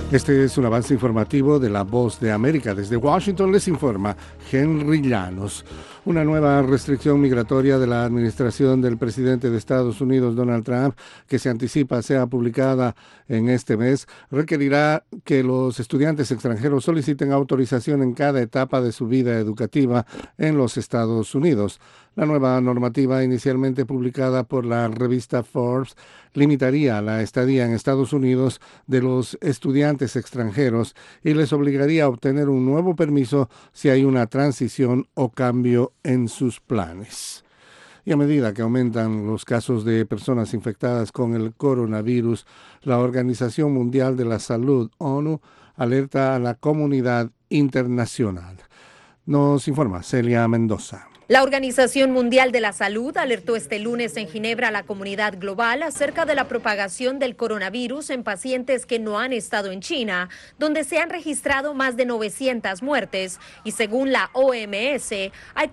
Este es un avance informativo de La Voz de América. Desde Washington les informa Henry Llanos. Una nueva restricción migratoria de la administración del presidente de Estados Unidos, Donald Trump, que se anticipa sea publicada en este mes, requerirá que los estudiantes extranjeros soliciten autorización en cada etapa de su vida educativa en los Estados Unidos. La nueva normativa, inicialmente publicada por la revista Forbes, limitaría la estadía en Estados Unidos de los estudiantes extranjeros y les obligaría a obtener un nuevo permiso si hay una transición o cambio en sus planes. Y a medida que aumentan los casos de personas infectadas con el coronavirus, la Organización Mundial de la Salud, ONU, alerta a la comunidad internacional. Nos informa Celia Mendoza. La Organización Mundial de la Salud alertó este lunes en Ginebra a la comunidad global acerca de la propagación del coronavirus en pacientes que no han estado en China, donde se han registrado más de 900 muertes y según la OMS hay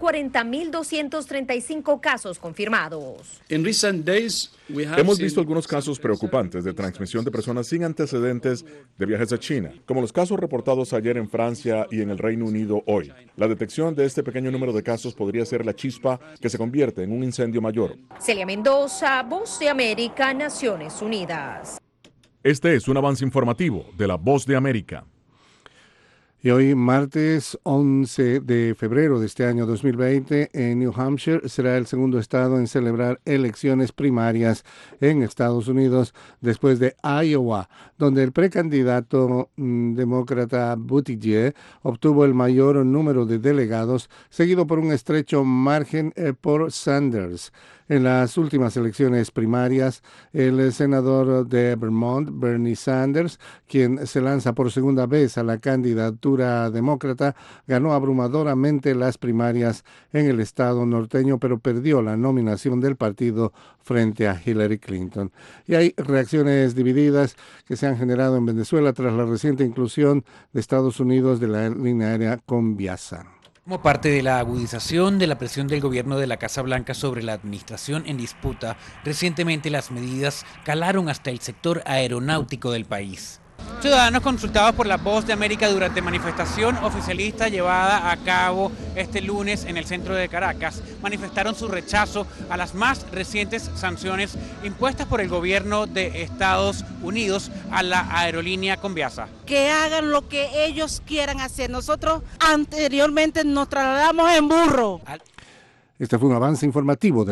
40.235 casos confirmados. Hemos visto algunos casos preocupantes de transmisión de personas sin antecedentes de viajes a China, como los casos reportados ayer en Francia y en el Reino Unido hoy. La detección de este pequeño número de casos podría ser la chispa que se convierte en un incendio mayor. Celia Mendoza, Voz de América, Naciones Unidas. Este es un avance informativo de La Voz de América. Y hoy, martes 11 de febrero de este año 2020, en New Hampshire será el segundo estado en celebrar elecciones primarias en Estados Unidos después de Iowa, donde el precandidato demócrata Buttigieg obtuvo el mayor número de delegados, seguido por un estrecho margen por Sanders. En las últimas elecciones primarias, el senador de Vermont, Bernie Sanders, quien se lanza por segunda vez a la candidatura demócrata, ganó abrumadoramente las primarias en el estado norteño, pero perdió la nominación del partido frente a Hillary Clinton. Y hay reacciones divididas que se han generado en Venezuela tras la reciente inclusión de Estados Unidos de la línea aérea Conviasa. Como parte de la agudización de la presión del gobierno de la Casa Blanca sobre la administración en disputa, recientemente las medidas calaron hasta el sector aeronáutico del país. Ciudadanos consultados por La Voz de América durante manifestación oficialista llevada a cabo este lunes en el centro de Caracas, manifestaron su rechazo a las más recientes sanciones impuestas por el gobierno de Estados Unidos a la aerolínea Conviasa. Que hagan lo que ellos quieran hacer. Nosotros anteriormente nos trasladamos en burro. Este fue un avance informativo de